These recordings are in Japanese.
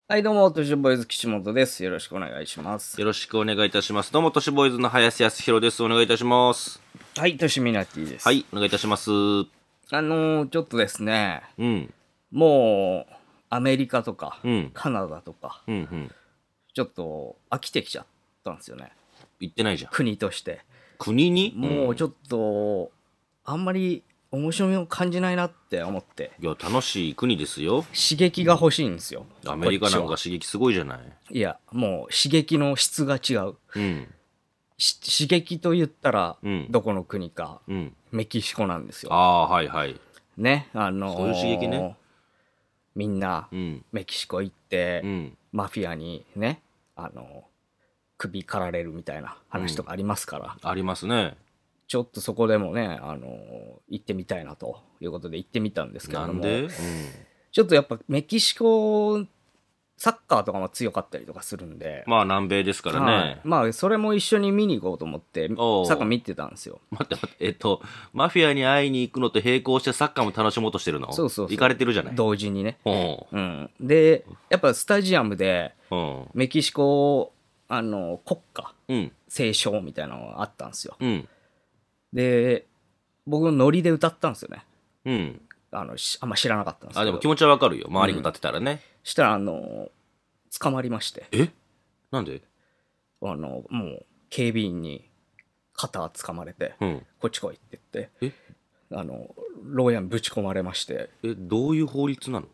はい、どうも、都市ボーイズ岸本です。よろしくお願いします。 よろしくお願いいたします。どうも、都市ボーイズの林康弘です。お願いいたします。 はい、都市ミナティです。 はい、お願いいたします。うちょっとですね、 ん、 もう、アメリカとか、 うん、 カナダとか、 うん。 ちょっと飽きてきちゃったんですよね。 言ってないじゃん。 国として。 国にもうちょっと、あんまり面白みを感じないなって思って、 いや、楽しい国ですよ。 刺激が欲しいんですよ。 アメリカなんこっちはか刺激すごいじゃない。 いや、もう刺激の質が違う。 うん、 刺激と言ったら、 うんどこの国か、 うん。 メキシコなんですよ。 ああ、はいはい。 ね、 そういう刺激ね。 みんなうん、 メキシコ行って、 うん、 マフィアにね、首狩られるみたいな話とかありますから、 ありますね。 ちょっとそこでもね、行ってみたいなということで行ってみたんですけれども、 なんでちょっとやっぱメキシコ、サッカーとかも強かったりとかするんで、 まあ、南米ですからはいね。 まあ、それも一緒に見に行こうと思って、サおうッカー見てたんですよ。 待って待って、マフィアに会いに行くのと並行してサッカーも楽しもうとしてるの？ そうそうそう。 行かれてるじゃない。 同時にね。 おうん。で、やっぱスタジアムで、 うん、 メキシコ、国歌、 うん、 斉唱みたいなのがあったんですよ。 うん、 で、僕ノリで歌ったんですよね。 うん。 あんま知らなかったんですけど。 あ、でも気持ちはわかるよ。周りが歌ってたらね。 したら、捕まりまして、 えなんで？ もう、警備員に肩掴まれて、 うん。 こっち来いって言って、 え牢屋にぶち込まれまして、 どういう法律なの？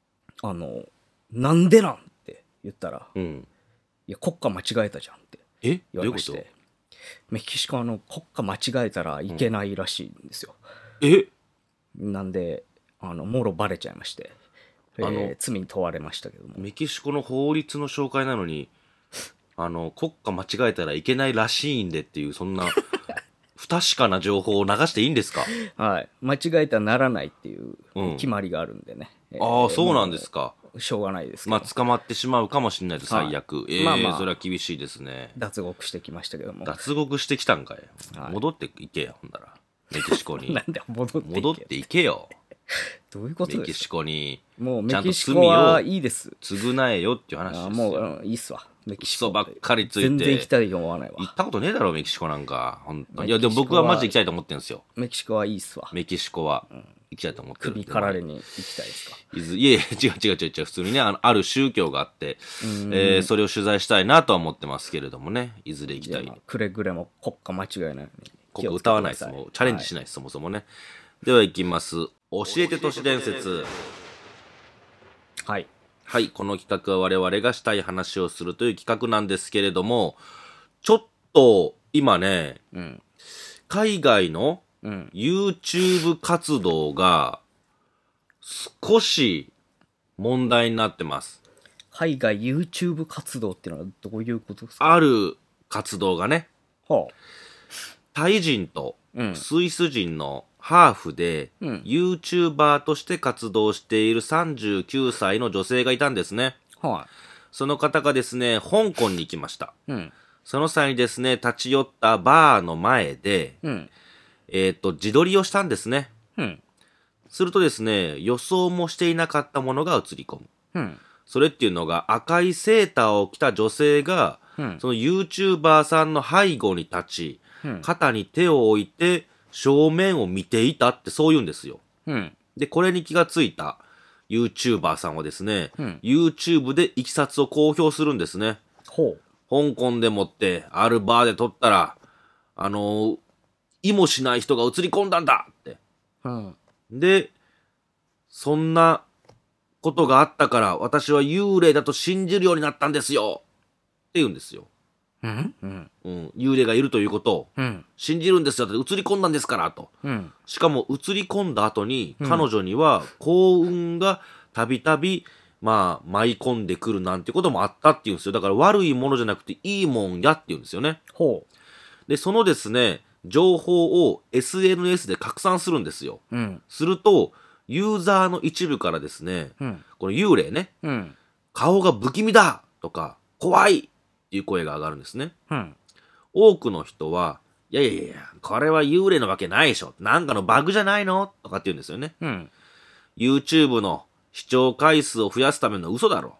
なんでなんって言ったら、 うん。 いや、国家間違えたじゃんって言どういうこと？ われまして、メキシコは国家間違えたらいけないらしいんですよ。 えなんで、もろバレちゃいまして、罪に問われましたけども。 メキシコの法律の紹介なのに、国家間違えたらいけないらしいんでっていう、そんな、不確かな情報を流していいんですか？ はい。間違えたらならないっていううん決まりがあるんでね。 ああ、そうなんですか。 もうしょうがないですけど。 まあ、捕まってしまうかもしれないです、最悪。 はいまあまあそれは厳しいですね。 脱獄してきましたけども。 脱獄してきたんかい。 はい戻っていけや、ほんなら。メキシコにな。んで戻っていけ戻っていけよ。 どういうことメキシですか？ コに。 もうメちゃんとキシコは罪をいいです。 償えよっていう話ですよ。 もう、いいっすわ。メキシコ嘘ばっかりついて全然行きたいと思わないわ。 行ったことねえだろ、メキシコなんか。本当に。いや、 メキシコはでも僕はマジで行きたいと思ってるんですよ。 メキシコはいいっすわ。 メキシコは。行きたいと思ってる。 首かられに行きたいですか？ いえいえ、違う。普通にね、ある宗教があって、それを取材したいなとは思ってますけれどもね。いずれ行きたい。 くれぐれも国家間違いないように気ここをつけてください。 歌わないです。もうチャレンジしないです、そもそもね。では行きます。教えて都市伝説。 はい。 はい、この企画は我々がしたい話をするという企画なんですけれども、ちょっと今ね、 うん。 海外のうん。 YouTube 活動が少し問題になってます。 海外 YouTube 活動っていうのはどういうことですか？ ある活動がね、 はタイ人とうんスイス人のハーフで、 うん YouTuber として活動している39歳の女性がいたんですね。 あ。はその方がですね、香港に行きました。 い。うん。 その際にですね、立ち寄ったバーの前で、 うん。 自撮りをしたんですね。 うん。 するとですね、予想もしていなかったものが映り込む。 うん。 それっていうのが赤いセーターを着た女性が、 うんその YouTuber さんの背後に立ち、 うん肩に手を置いて正面を見ていたってそう言うんですよ。 うん。 で、これに気がついた YouTuber さんはですね、 うん YouTube でいきさつを公表するんですね。 ほう。 香港でもってあるバーで撮ったら、意もしない人が映り込んだんだって。 うん。 で、そんなことがあったから私は幽霊だと信じるようになったんですよって言うんですよ。 うんうん。 幽霊がいるということをうん。 信じるんですよって映り込んだんですからと。 うん。 しかも映り込んだ後に彼女には幸運がたびたび舞い込んでくるなんてこともあったって言うんですよ。だから悪いものじゃなくていいもんやって言うんですよね。 ほで、そのですね、情報を SNS で拡散するんですよ。 う。うん。 すると、ユーザーの一部からですね、 うん。 この幽霊ね、 うん。 顔が不気味だとか、怖いっていう声が上がるんですね。 うん。 多くの人は、いや、これは幽霊のわけないでしょ。なんかのバグじゃないのとかって言うんですよね。 うん。 YouTube の視聴回数を増やすための嘘だろ。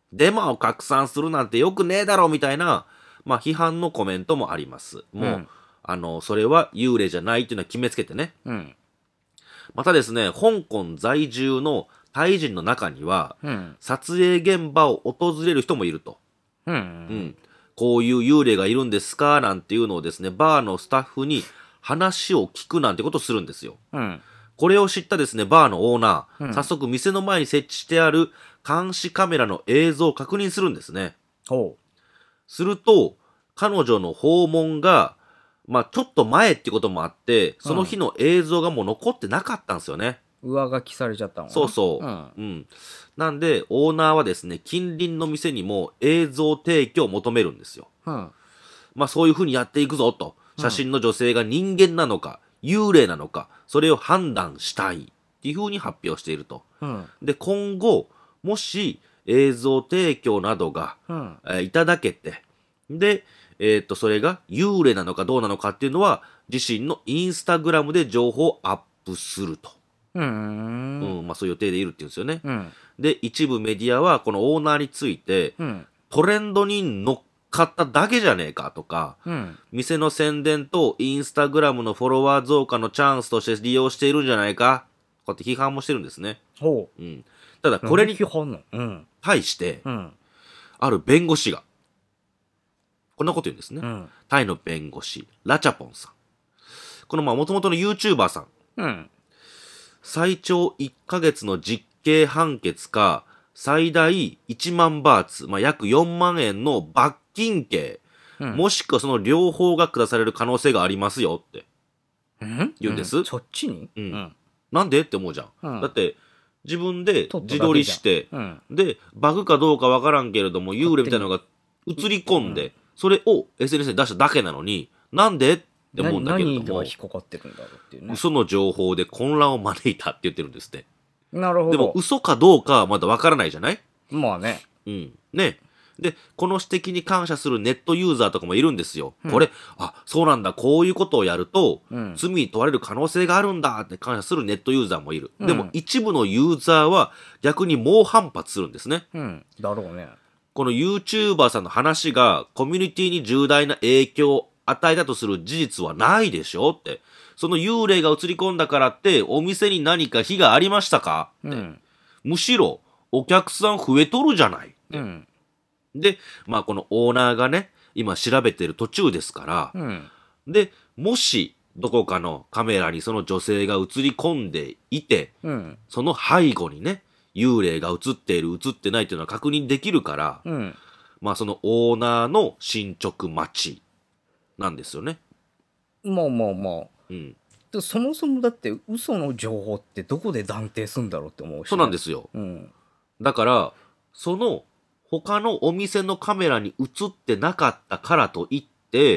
デマを拡散するなんてよくねえだろみたいな、まあ批判のコメントもあります。もう、それは幽霊じゃないっていうのは決めつけてね。 うん。 またですね、香港在住のタイ人の中には、 うん。 撮影現場を訪れる人もいると。 うん。 こういう幽霊がいるんですかなんていうのをですね、バーのスタッフに話を聞くなんてことをするんですよ。 うん。 これを知ったですね、バーのオーナー、 うん早速店の前に設置してある監視カメラの映像を確認するんですね。 ほすると、彼女の訪問が、まあちょっと前ってこともあって、その日の映像がもう残ってなかったんですよね。 う。上書きされちゃったのかな。 そうそう。なんで、オーナーはですね、近隣の店にも映像提供を求めるんですよ。 うん。 まあそういう風にやっていくぞと。写真の女性が人間なのか、幽霊なのか、それを判断したいっていう風に発表していると。 うん。 で、今後、もし映像提供などが、 うん。 いただけて、で、それが幽霊なのかどうなのかっていうのは、自身のインスタグラムで情報をアップすると。まあそういう予定でいるっていうんですよね。 うん。 で、一部メディアはこのオーナーについて、 うん。 トレンドに乗っかっただけじゃねえかとか、 うん。 店の宣伝とインスタグラムのフォロワー増加のチャンスとして利用しているんじゃないか、こうやって批判もしてるんですね。 ほただう。 これに批判の。うん。 対して、 うん。 ある弁護士が、こんなこと言うんですね。 うん。 タイの弁護士、ラチャポンさん。この元々の YouTuber さん。 うん。 最長1ヶ月の実刑判決か、最大1万バーツ、約4万円の罰金刑、もしくはその両方が下される可能性がありますよって言うんです。 そっちになんでって思うじゃん。だって、自分で自撮りして、で、バグかどうかわからんけれども、幽霊みたいなのが映り込んで、それを SNS に出しただけなのに、なんでって思うんだけれども、 何が引っかかってるんだろうっていうね。 嘘の情報で混乱を招いたって言ってるんですって。 なるほど。 でも嘘かどうかはまだわからないじゃない？ まあね。 ね。で、この指摘に感謝するネットユーザーとかもいるんですよ。これ、そうなんだ、こういうことをやると、罪に問われる可能性があるんだって感謝するネットユーザーもいる。でも一部のユーザーは逆に猛反発するんですね。 だろうね。 この YouTuber さんの話がコミュニティに重大な影響を与えたとする事実はないでしょって。その幽霊が映り込んだからってお店に何か非がありましたかって。むしろお客さん増えとるじゃないって。で、このオーナーがね、今調べてる途中ですから、で、もしどこかのカメラにその女性が映り込んでいて、その背後にね、幽霊が映っている映ってないというのは確認できるから、そのオーナーの進捗待ちなんですよね。 まあ。でそもそもだって嘘の情報ってどこで断定するんだろうって思うし、ね。 そうなんですよ。だから、その他のお店のカメラに映ってなかったからといって、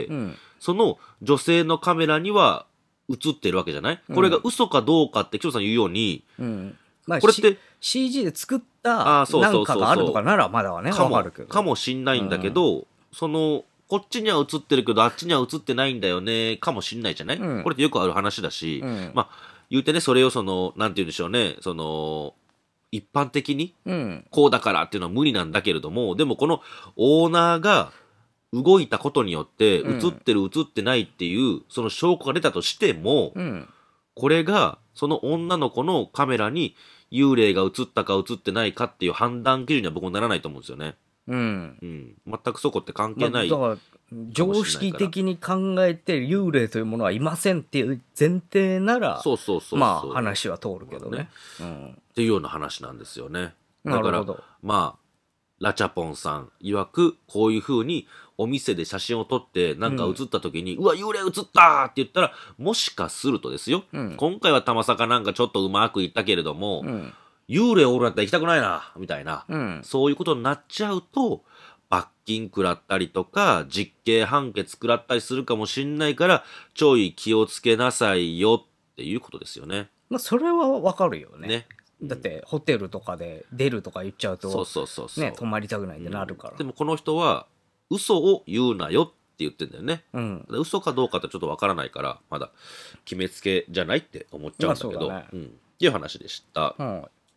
その女性のカメラには映ってるわけじゃない、これが嘘かどうかって、キョさん言うように、これって、 CG で作ったなんかがあるとかならまだはね、わかるけど。 かもしんないんだけど、こっちには映ってるけど、あっちには映ってないんだよね、かもしんないじゃない、これってよくある話だし、言うてね、それをなんて言うんでしょうね、一般的に、こうだからっていうのは無理なんだけれども、でもこのオーナーが動いたことによって、映ってる映ってないっていう、その証拠が出たとしても、これが、その女の子のカメラに幽霊が映ったか映ってないかっていう判断基準には僕もならないと思うんですよね。全くそこって関係ない。 だから常識的に考えて幽霊というものはいませんっていう前提なら、話は通るけどね。 っていうような話なんですよね。だから、ラチャポンさん曰く、こういう風にお店で写真を撮ってなんか映った時に、うわ、幽霊映ったって言ったら、もしかするとですよ。今回はたまさかなんかちょっとうまくいったけれども、幽霊おるんだったら行きたくないな、みたいな、そういうことになっちゃうと、罰金食らったりとか、実刑判決食らったりするかもしんないから、ちょい気をつけなさいよっていうことですよね。 それはわかるよね。だってホテルとかで出るとか言っちゃうと、泊まりたくないってなるから。 でもこの人は、嘘を言うなよって言ってんだよね。嘘かどうかってちょっとわからないから、まだ決めつけじゃないって思っちゃうんだけど、っていう話でした。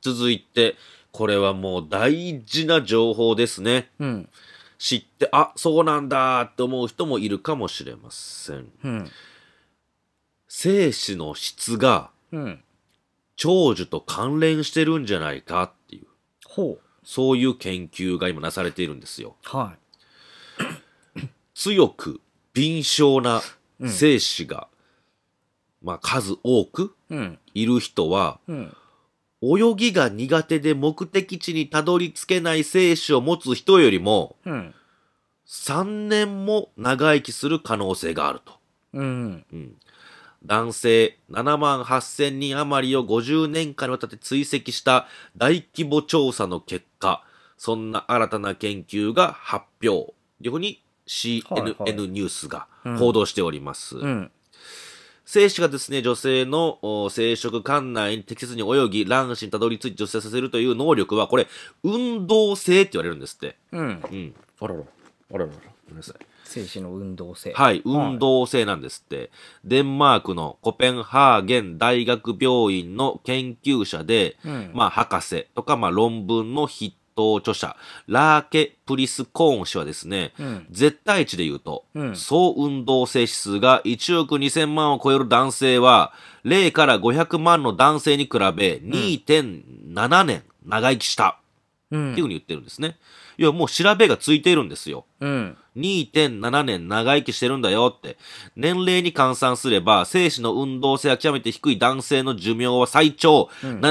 続いて、これはもう大事な情報ですね。 うん。 知って、あ、そうなんだって思う人もいるかもしれません。 うん。 精子の質がうん。 長寿と関連してるんじゃないかっていう、 ほう。 そういう研究が今なされているんですよ。 は強く敏捷な精子が、数多くい。うん。 いる人は、 うん。 泳ぎが苦手で目的地にたどり着けない精子を持つ人よりも、 うん。 3年も長生きする可能性があると。 うん。 男性7万8000人余りを50年間にわたって追跡した大規模調査の結果、そんな新たな研究が発表。というふうに CNN ニュースが報道しております。 うん。 精子がですね、女性の生殖管内に適切に泳ぎ、卵子にたどり着いて女性させるという能力は、これ、運動性って言われるんですって。 うん。 あらら、ごめんなさい。 精子の運動性。 はい、運動性なんですって。デンマークのコペンハーゲン大学病院の研究者で、博士とか、論文の筆頭著者、ラーケ・プリスコーン氏はですね、絶対値で言うと、総運動性指数が1億2000万を超える男性は、0から500万の男性に比べ2.7年長生きした。っていうふうに言ってるんですね。いや、もう調べがついているんですよ。2.7 年長生きしてるんだよって。年齢に換算すれば、精子の運動性が極めて低い男性の寿命は最長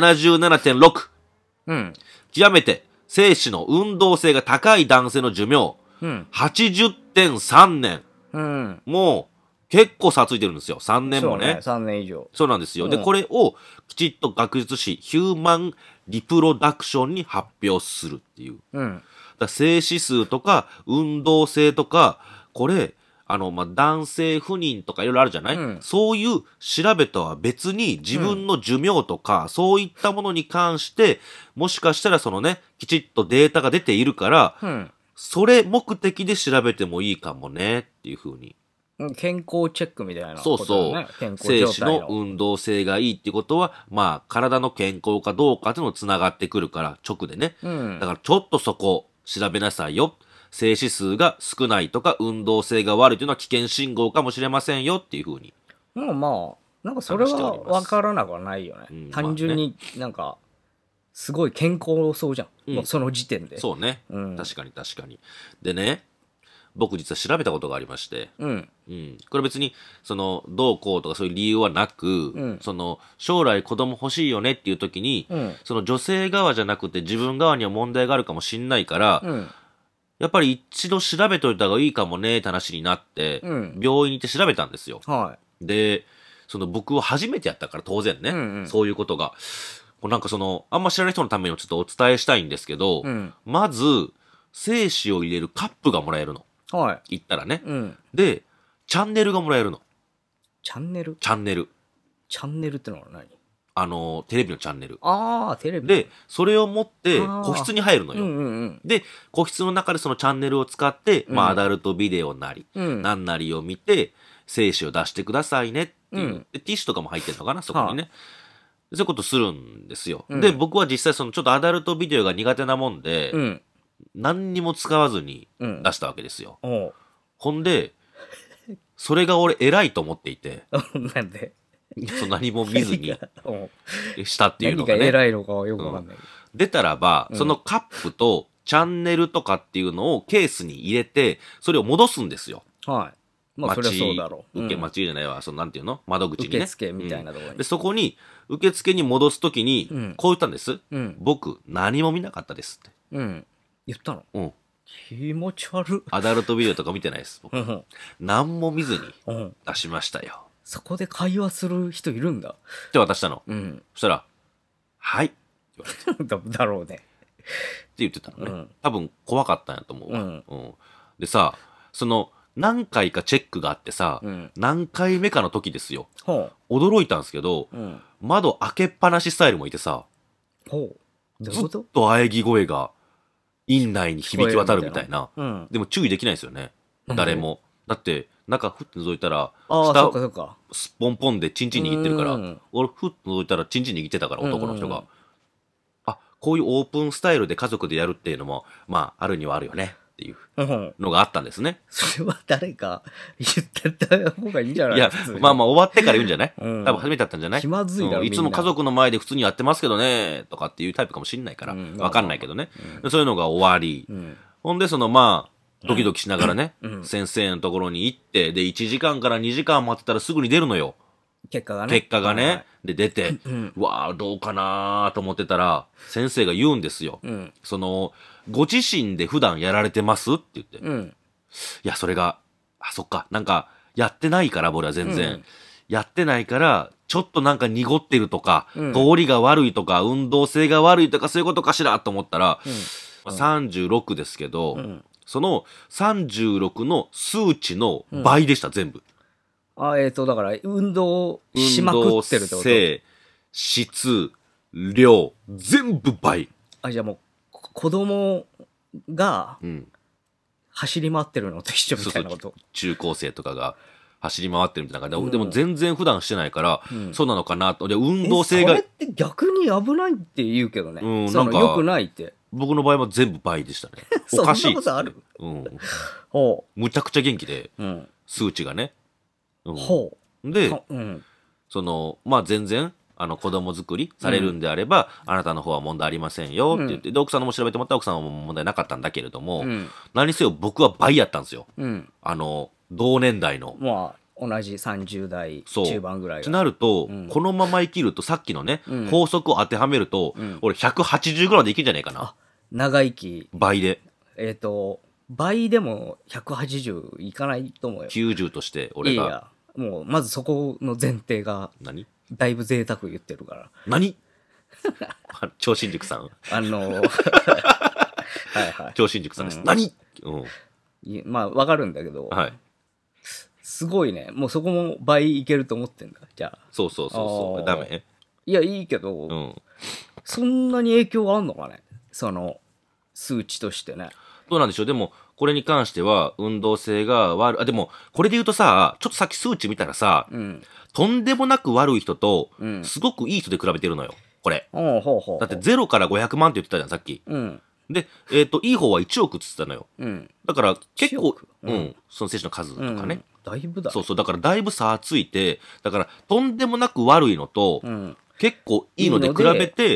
77.6。極めて精子の運動性が高い男性の寿命、80.3 年。もう、結構差ついてるんですよ。3年もね。 3年以上。 そうなんですよ。で、これをきちっと学術誌、ヒューマンリプロダクションに発表するっていう。だ性指数とか、運動性とか、これ、男性不妊とかいろいろあるじゃない、そういう調べとは別に自分の寿命とか、そういったものに関して、もしかしたらそのね、きちっとデータが出ているから、それ目的で調べてもいいかもねっていうふうに。 健康チェックみたいなことだね。そうそう。精子の運動性がいいっていうことは、体の健康かどうかっていうのつながってくるから、直でね。だからちょっとそこ調べなさいよ。精子数が少ないとか運動性が悪いというのは危険信号かもしれませんよっていうふうに。 なんかそれは分からなくはないよね。単純になんか、すごい健康そうじゃん。もうその時点で。 そうね。確かに確かに。でね、僕実は調べたことがありまして、これ別にどうこうとかそういう理由はなく、将来子供欲しいよねっていう時に、その女性側じゃなくて自分側には問題があるかもしんないから、やっぱり一度調べといた方がいいかもねって話になって、病院に行って調べたんですよ。で、僕は初めてやったから当然ね、そういうことが。なんかあんま知らない人のためにもちょっとお伝えしたいんですけど、まず、精子を入れるカップがもらえるの。行ったらね。で、チャンネルがもらえるの。 チャンネルチャンネル。 チャンネルってのは何？ テレビのチャンネル。 テレビ。 で、それを持って個室に入るのよ。で、個室の中でそのチャンネルを使って、アダルトビデオなり、なんなりを見て、精子を出してくださいねっていう。で、ティッシュとかも入ってるのかな、そこにね。そういうことするんですよ。で、僕は実際ちょっとアダルトビデオが苦手なもんで、何にも使わずに出したわけですよ。ほんで、それが俺偉いと思っていて。 なんで何も見ずにしたっていうのがね。 何が偉いのかはよくわかんない。 出たらば、そのカップとチャンネルとかっていうのをケースに入れて、それを戻すんですよ。 そりゃそうだろう。 受付じゃないわ、なんていうの窓口にね。 受付みたいなところに。 で、そこに、受付に戻すときに、こう言ったんです。僕、何も見なかったですって。 言ったの？気持ち悪い。 アダルトビデオとか見てないです。何も見ずに出しましたよ。 そこで会話する人いるんだ。 って渡したの。そしたら、はい。って言われて。だろうね。って言ってたのね。多分怖かったんやと思うわ。でさ、何回かチェックがあってさ、何回目かの時ですよ。驚いたんですけど、窓開けっぱなしスタイルもいてさ、ずっと喘ぎ声が院内に響き渡るみたいな。でも注意できないですよね。誰も。だって、中ふって覗いたら、下、すっぽんぽんでチンチン握ってるから、俺ふって覗いたらチンチン握ってたから、男の人が。 こういうオープンスタイルで家族でやるっていうのも、まあ、あるにはあるよねっていうのがあったんですね。 それは誰か言ってた方がいいんじゃない？ いや、まあまあ終わってから言うんじゃない、 うん、 多分初めてだったんじゃない？ 気まずいだろ、 いつも家族の前で普通にやってますけどね、とかっていうタイプかもしんないから、わかんないけどね、そういうのが終わり、ほんでまあ、ドキドキしながらね、先生のところに行って、で、1時間から2時間待ってたらすぐに出るのよ。結果がね。はい、で、出て、わあ、どうかなと思ってたら、先生が言うんですよ。ご自身で普段やられてますって言って。いや、それが、そっか、なんか、やってないから、俺は全然。やってないから、ちょっとなんか濁ってるとか、通りが悪いとか、運動性が悪いとか、そういうことかしらと思ったら、36ですけど、その36の数値の倍でした、全部。 だから、運動しまくってるってこと？運動性、質、量、全部倍。 じゃあもう、子供が、走り回ってるのと一緒みたいなこと？ 中高生とかが走り回ってるみたいな感じで、でも全然普段してないから、そうなのかなと。で、運動性が。 それって逆に危ないって言うけどね。なんか、良くないって。 僕の場合は全部倍でしたね。おかしい。 そんなことある？ むちゃくちゃ元気で、数値がね。で、まあ全然、子供作りされるんであれば、あなたの方は問題ありませんよって言って、で、奥さんのも調べてもらったら奥さんは問題なかったんだけれども、何せよ僕は倍やったんですよ。同年代の。 まあ、同じ30代中盤ぐらいが。 ってなると、このまま生きると、さっきのね、法則を当てはめると、俺180ぐらいでいけんじゃないかな。 長生き。 倍で。 倍でも180いかないと思うよ。 90として俺が。 いや、もうまずそこの前提がだいぶ贅沢言ってるから。 何超新塾さん。 はいはい。 超新塾さんです。何？ まあわかるんだけど、すごいね。もうそこも倍いけると思ってんだ。じゃあ。 そうダメ？ いやいいけど、そんなに影響があんのかね、その数値としてね。 どうなんでしょう。でもこれに関しては運動性が悪い。でもこれで言うとさ、ちょっとさっき数値見たらさ、とんでもなく悪い人とすごくいい人で比べてるのよ。これ。だって0から500万って言ってたじゃん、さっき。で、いい方は1億って言ってたのよ。だから結構、その選手の数とかね。 だいぶだ。 そうだからだいぶ差ついて、だからとんでもなく悪いのと、結構いいので比べて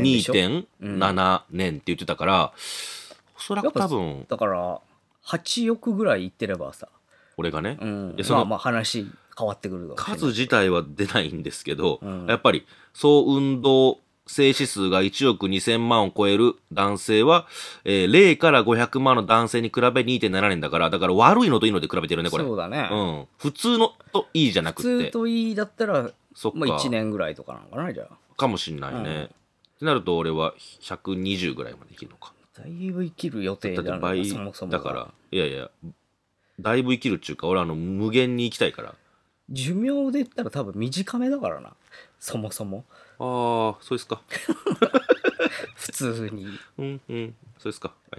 2.7 年って言ってたから、おそらく多分だから8億ぐらいいってればさ、 俺がね、 まあ話変わってくるかもしれない。 数自体は出ないんですけど、やっぱり総運動性指数が1億2000万を超える男性は、0から500万の男性に比べ 2.7 年だから悪いのといいので比べてるね、これ。 そうだね。 普通のといいじゃなくて。 普通といいだったら、まあ1年ぐらいとかなのかな、じゃあ。 かもしんないね。ってなると俺は120ぐらいまで生きるのか。 だいぶ生きる予定じゃない、そもそも。 だから、いや、だいぶ生きるっていうか、俺は無限に生きたいから。 寿命で言ったら多分短めだからな、そもそも。 ああ、そうですか。 普通に。 そうですか。はい。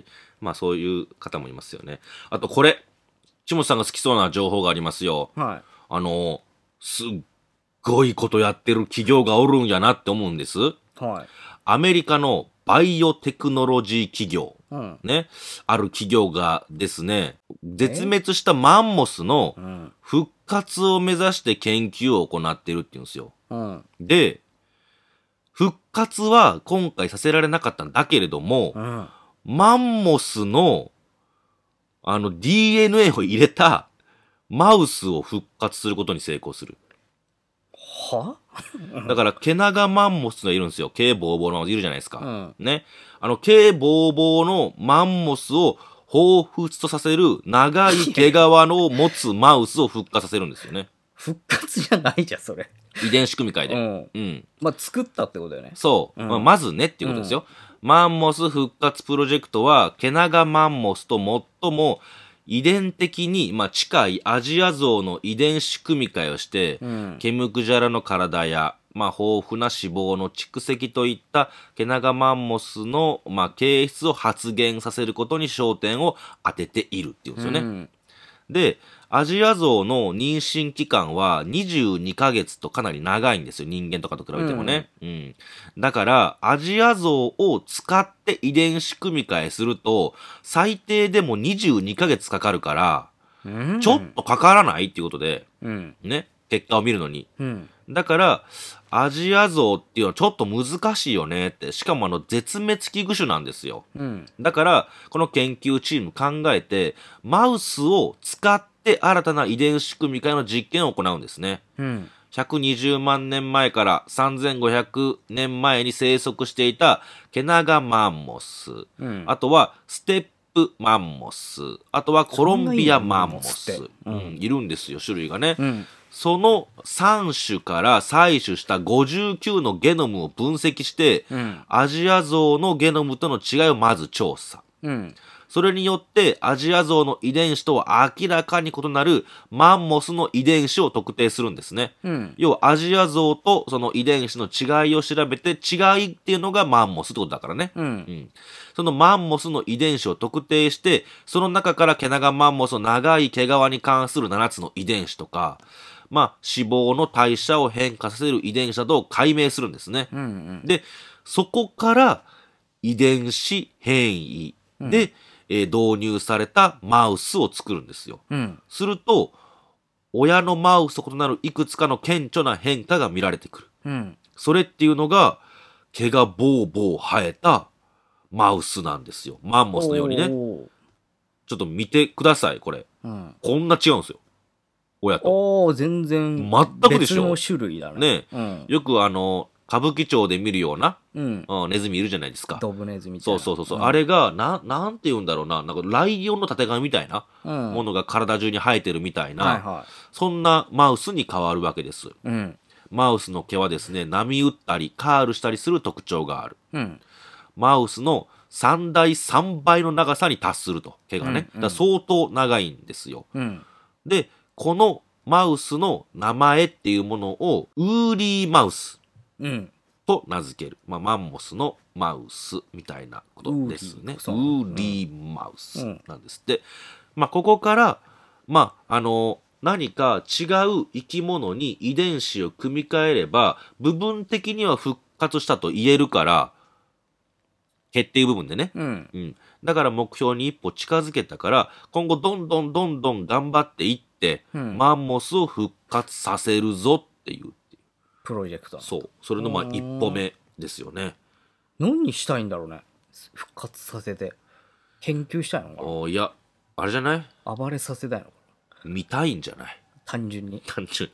まあそういう方もいますよね。あとこれ、ちもさんが好きそうな情報がありますよ。すっごいことやってる企業がおるんやなって思うんです。アメリカのバイオテクノロジー企業、ね、ある企業がですね、絶滅したマンモスの復活を目指して研究を行ってるって言うんですよ。で、復活は今回させられなかったんだけれども、マンモスのDNA を入れたマウスを復活することに成功する。だから毛長マンモスがいるんですよ。毛ボーボーのマンモスいるじゃないですか。ね。毛ボーボーのマンモスを彷彿とさせる長い毛皮の持つマウスを復活させるんですよね。 復活じゃないじゃん、それ。 遺伝子組み換えで。 まあ、作ったってことだよね。 そう。まずねっていうことですよ。マンモス復活プロジェクトは、毛長マンモスと最も遺伝的に、近いアジアゾウの遺伝子組み換えをして、ケムクジャラの体や、豊富な脂肪の蓄積といった毛長マンモスの、形質を発現させることに焦点を当てているっていうんですよね。で、 アジアゾウの妊娠期間は22ヶ月とかなり長いんですよ。人間とかと比べてもね。だから、アジアゾウを使って遺伝子組み換えすると、最低でも22ヶ月かかるから、ちょっとかからないっていうことで、ね、結果を見るのに。だから、アジアゾウっていうのはちょっと難しいよねって。しかも絶滅危惧種なんですよ。だから、この研究チーム考えて、マウスを使って新たな遺伝子組み換えの実験を行うんですね。120万年前から3500年前に生息していたケナガマンモス。あとはステップマンモス。あとはコロンビアマンモス。いるんですよ、種類がね。その3種から採取した59のゲノムを分析して、アジアゾウのゲノムとの違いをまず調査。それによってアジアゾウの遺伝子とは明らかに異なるマンモスの遺伝子を特定するんですね。要はアジアゾウとその遺伝子の違いを調べて、違いっていうのがマンモスってことだからね。そのマンモスの遺伝子を特定して、その中からケナガマンモスの長い毛皮に関する7つの遺伝子とか、脂肪の代謝を変化させる遺伝子などを解明するんですね。で、そこから遺伝子変異で、導入されたマウスを作るんですよ。すると、親のマウスと異なるいくつかの顕著な変化が見られてくる。それっていうのが、毛がボーボー生えたマウスなんですよ。マンモスのようにね。ちょっと見てください、これ。こんな違うんですよ。親と。 全然全くでしょ。 別の種類だね。 よく歌舞伎町で見るような、ネズミいるじゃないですか。 ドブネズミみたいな。 そう。あれが、なんて言うんだろうな。なんかライオンのたてがみみたいなものが体中に生えてるみたいな、そんなマウスに変わるわけです。マウスの毛はですね、波打ったり、カールしたりする特徴がある。マウスの3倍3倍の長さに達すると。毛がね。だから相当長いんですよ。で、このマウスの名前っていうものをウーリーマウスと名付ける。マンモスのマウスみたいなことですね。ウーリーマウスなんですって。ここから、何か違う生き物に遺伝子を組み換えれば、部分的には復活したと言えるから、毛っていう部分でね。だから目標に一歩近づけたから、今後どんどん頑張っていって、マンモスを復活させるぞっていう。 プロジェクト。 そう。それの一歩目ですよね。 何にしたいんだろうね。復活させて。研究したいのかな。 いや、あれじゃない？ 暴れさせたいのかな。見たいんじゃない？ 単純に。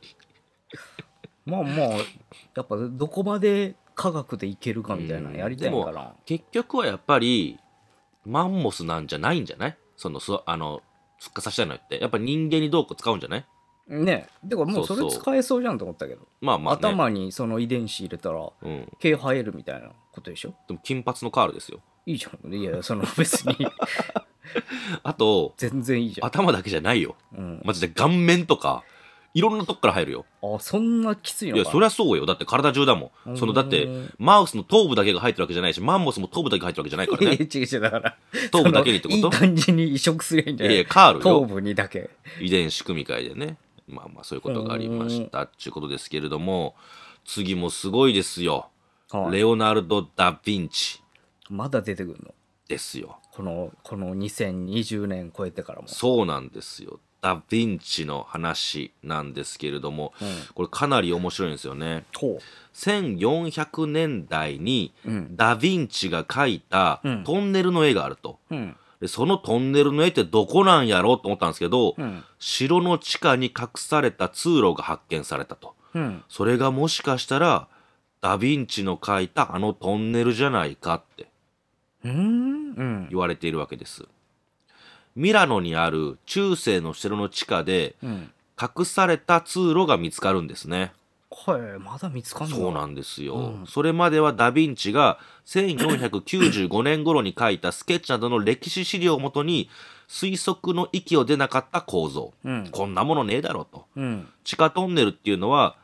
やっぱどこまで科学でいけるかみたいなやりたいんかな。 結局はやっぱりマンモスなんじゃないんじゃない？復活させたいのって。やっぱ人間にどうこう使うんじゃない？ ねえ。でももうそれ使えそうじゃんと思ったけど。 ね、 頭にその遺伝子入れたら、毛生えるみたいなことでしょ？ でも金髪のカールですよ。 いいじゃん。いや、別に。 あと、 全然いいじゃん。 頭だけじゃないよ。マジで顔面とか、いろんなとこから入るよ。 そんなきついのかな。 いや、そりゃそうよ。だって体中だもん。だって、マウスの頭部だけが入ってるわけじゃないし、マンモスも頭部だけ入ってるわけじゃないからね。 違う、だから。 頭部だけにってこと？ いい感じに移植すりゃいいんじゃない？ カールよ。 頭部にだけ。 遺伝子組み換えでね。そういうことがありましたっていうことですけれども、次もすごいですよ。レオナルド・ダ・ヴィンチ。 まだ出てくるの？ ですよ。 この2020年超えてからも。 そうなんですよ。ダ・ヴィンチの話なんですけれども、これかなり面白いんですよね。1400年代にダ・ヴィンチが描いたトンネルの絵があると。でそのトンネルの絵ってどこなんやろうと思ったんですけど、城の地下に隠された通路が発見されたと。それがもしかしたらダ・ヴィンチの描いたあのトンネルじゃないかって言われているわけです。ミラノにある中世の城の地下で隠された通路が見つかるんですね。 まだ見つかんの？ そうなんですよ。それまではダ・ヴィンチが1495年頃に描いたスケッチなどの歴史資料をもとに推測の域を出なかった構造。こんなものねえだろと。地下トンネルっていうのは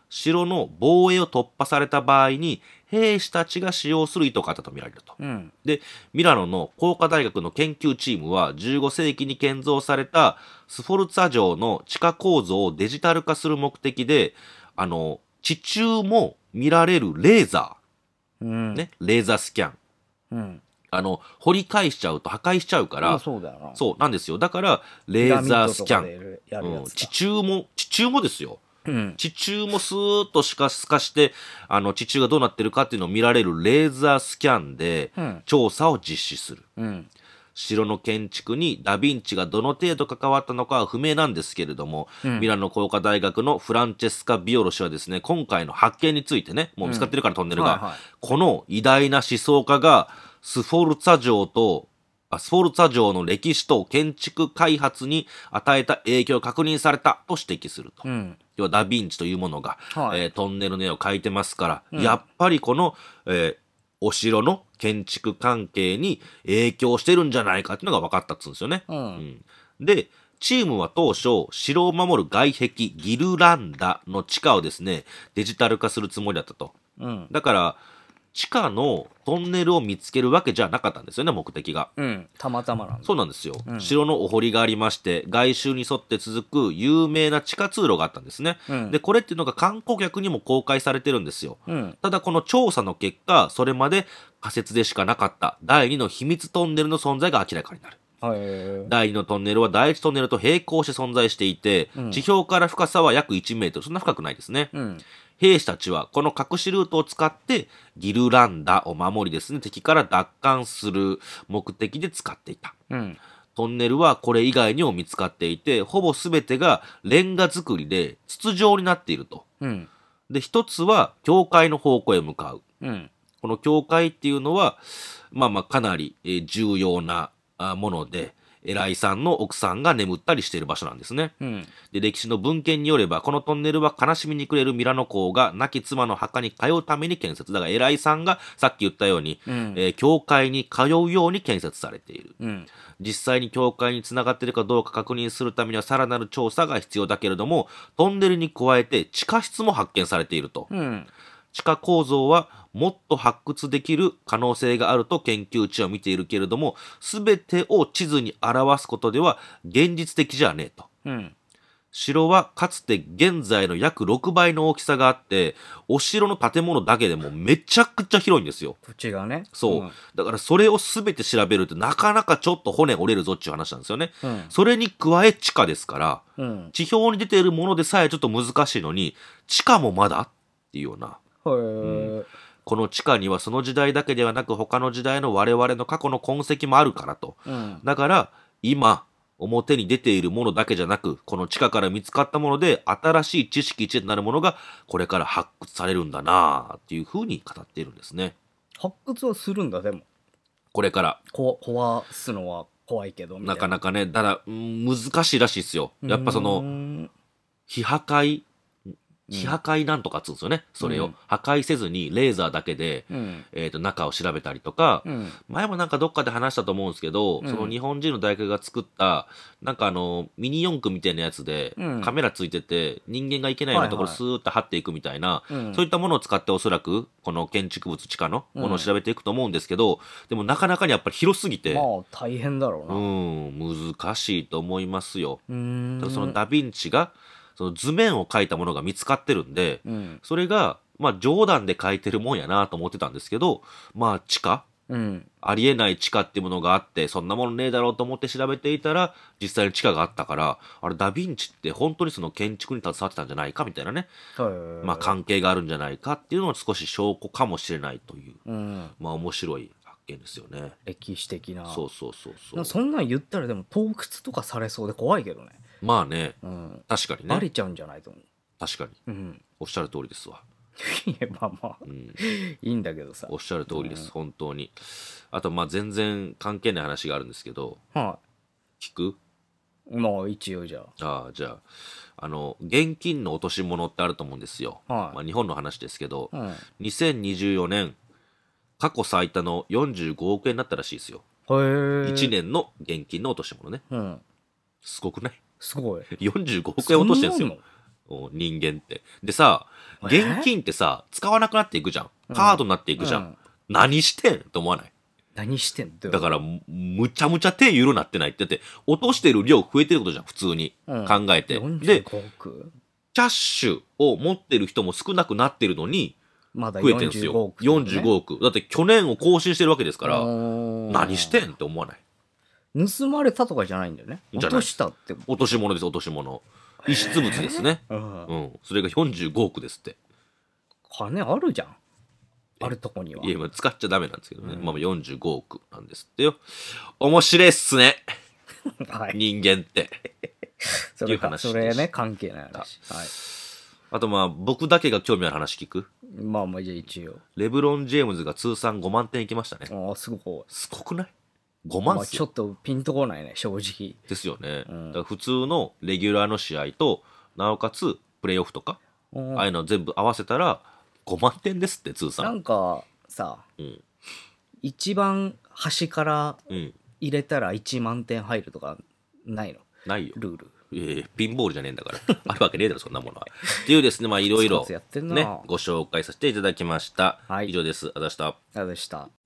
城の防衛を突破された場合に兵士たちが使用する意図があったと見られると。で、ミラノの工科大学の研究チームは15世紀に建造されたスフォルツァ城の地下構造をデジタル化する目的で、地中も見られるレーザー、ね、レーザースキャン。掘り返しちゃうと破壊しちゃうから、 そうだよな。 そうなんですよ。だから、レーザースキャン。地中もですよ。地中もスーッと透かして、地中がどうなってるかっていうのを見られるレーザースキャンで、調査を実施する。城の建築にダ・ヴィンチがどの程度関わったのかは不明なんですけれども、ミラノ工科大学のフランチェスカ・ビオロ氏はですね、今回の発見についてね、もう見つかってるからトンネルが、この偉大な思想家がスフォルツァ城の歴史と建築開発に与えた影響が確認されたと指摘すると。要はダ・ヴィンチというものが、トンネルの絵を描いてますから、やっぱりこの、お城の建築関係に影響してるんじゃないかっていうのが分かったっつうんですよね。で、チームは当初、城を守る外壁ギルランダの地下をですね、デジタル化するつもりだったと。だから、地下のトンネルを見つけるわけじゃなかったんですよね、目的が。 たまたまなんだ。 そうなんですよ。城のお堀がありまして、外周に沿って続く有名な地下通路があったんですね。で、これっていうのが観光客にも公開されてるんですよ。ただこの調査の結果、それまで仮説でしかなかった第2の秘密トンネルの存在が明らかになる。第2のトンネルは第1トンネルと並行して存在していて、地表から深さは約1メートル、そんな深くないですね。兵士たちはこの隠しルートを使ってギルランダを守りですね、敵から奪還する目的で使っていた。トンネルはこれ以外にも見つかっていて、ほぼ全てがレンガ造りで筒状になっていると。で、一つは教会の方向へ向かう。この教会っていうのは、かなり重要なもので、偉いさんの奥さんが眠ったりしている場所なんですね。で、歴史の文献によれば、このトンネルは悲しみに暮れるミラノ公が亡き妻の墓に通うために建設。だから偉いさんがさっき言ったように、教会に通うように建設されている。実際に教会につながっているかどうか確認するためにはさらなる調査が必要だけれども、トンネルに加えて地下室も発見されていると。地下構造はもっと発掘できる可能性があると研究地は見ているけれども、すべてを地図に表すことでは現実的じゃねえと。城はかつて現在の約6倍の大きさがあって、お城の建物だけでもめちゃくちゃ広いんですよ。 土地がね。 そう。だからそれをすべて調べるってなかなかちょっと骨折れるぞっていう話なんですよね。それに加え地下ですから、地表に出ているものでさえちょっと難しいのに、地下もまだっていうような。この地下にはその時代だけではなく他の時代の我々の過去の痕跡もあるからと。だから今表に出ているものだけじゃなく、この地下から見つかったもので新しい知識となるものがこれから発掘されるんだなっていうふうに語っているんですね。 発掘はするんだ。でもこれから壊すのは怖いけどなかなかね、だから難しいらしいですよ。やっぱその非破壊なんとかっつうんですよね。それを破壊せずにレーザーだけで、中を調べたりとか、前もなんかどっかで話したと思うんですけど、その日本人の大学が作ったなんかミニ四駆みたいなやつで、カメラついてて人間が行けないようなところスーッと張っていくみたいな、そういったものを使っておそらくこの建築物地下のものを調べていくと思うんですけど、でもなかなかにやっぱり広すぎて、 大変だろうな。 難しいと思いますよ。だからそのダ・ヴィンチがその図面を描いたものが見つかってるんで、それが、冗談で描いてるもんやなと思ってたんですけど、地下、ありえない地下っていうものがあって、そんなものねえだろうと思って調べていたら、実際に地下があったから、あれ、ダ・ヴィンチって本当にその建築に携わってたんじゃないかみたいなね、関係があるんじゃないかっていうのは少し証拠かもしれないという、面白い発見ですよね。 歴史的な。 そう。 そんなん言ったらでも盗掘とかされそうで怖いけどね。 確かにね。 バレちゃうんじゃないと思う。 確かに。おっしゃる通りですわ。 いやいいんだけどさ。 おっしゃる通りです、本当に。あと全然関係ない話があるんですけど、聞く？ 一応じゃあ。 じゃあ現金の落とし物ってあると思うんですよ。日本の話ですけど、2024年過去最多の45億円になったらしいですよ。1年の現金の落とし物ね。すごくない？ すごい。 45億円落としてるんですよ。 人間って。でさ、現金ってさ、使わなくなっていくじゃん。カードになっていくじゃん。何してんと思わない？ 何してんだから、むちゃむちゃ手緩なってないって。だって、落としてる量増えてることじゃん、普通に。考えて。で、キャッシュを持ってる人も少なくなってるのに、 まだ増えてるんですよ。45億。だって去年を更新してるわけですから、何してんって思わない？ 盗まれたとかじゃないんだよね。落としたって。 落とし物です、落とし物。遺失物ですね。それが45億ですって。 金あるじゃん。あるとこには。 いや、使っちゃダメなんですけどね。まあ45億なんですってよ。面白いっすね。はい、人間って。 それね、関係ない話。はい。 あとまあ、僕だけが興味ある話聞く？ まあじゃあ一応。 レブロン・ジェームズが通算5万点いきましたね。 ああ、すごくない？ 5 万っすよ。 ちょっとピンとこないね、正直。 ですよね。だから普通のレギュラーの試合と、なおかつプレイオフとか、ああいうの全部合わせたら5万点ですって、通算。 なんかさ、一番端から入れたら1万点入るとかないの？ ないよ。 ルール。 ピンボールじゃねえんだから。あるわけねえだろ、そんなものは。っていうですね、まあいろいろ、ね、ご紹介させていただきました。以上です。ありがとうございました。 ありがとうございました。